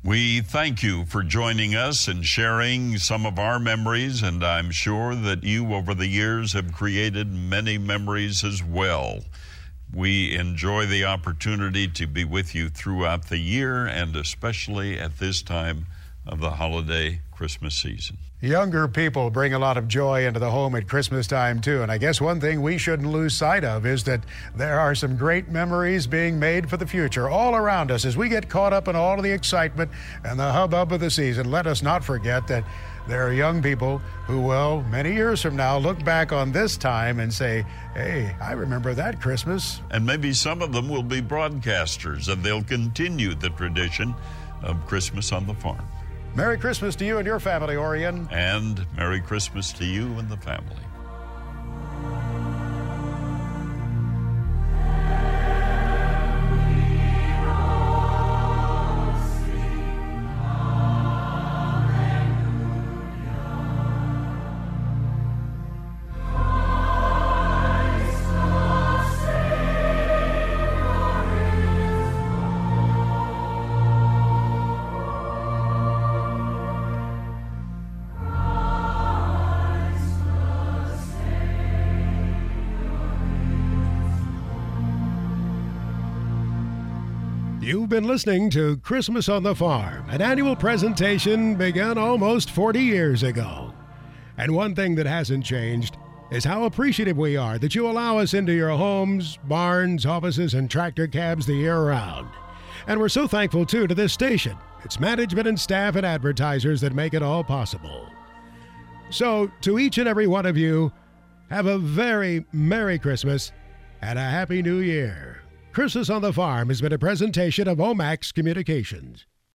We thank you for joining us and sharing some of our memories, and I'm sure that you over the years have created many memories as well. We enjoy the opportunity to be with you throughout the year, and especially at this time of the holiday Christmas season. Younger people bring a lot of joy into the home at Christmas time, too. And I guess one thing we shouldn't lose sight of is that there are some great memories being made for the future all around us. As we get caught up in all of the excitement and the hubbub of the season, let us not forget that there are young people who will, many years from now, look back on this time and say, hey, I remember that Christmas. And maybe some of them will be broadcasters, and they'll continue the tradition of Christmas on the Farm. Merry Christmas to you and your family, Orion. And Merry Christmas to you and the family. You've been listening to Christmas on the Farm. An annual presentation began almost 40 years ago. And one thing that hasn't changed is how appreciative we are that you allow us into your homes, barns, offices, and tractor cabs the year round. And we're so thankful, too, to this station, its management and staff and advertisers that make it all possible. So, to each and every one of you, have a very Merry Christmas and a Happy New Year. Christmas on the Farm has been a presentation of Omax Communications.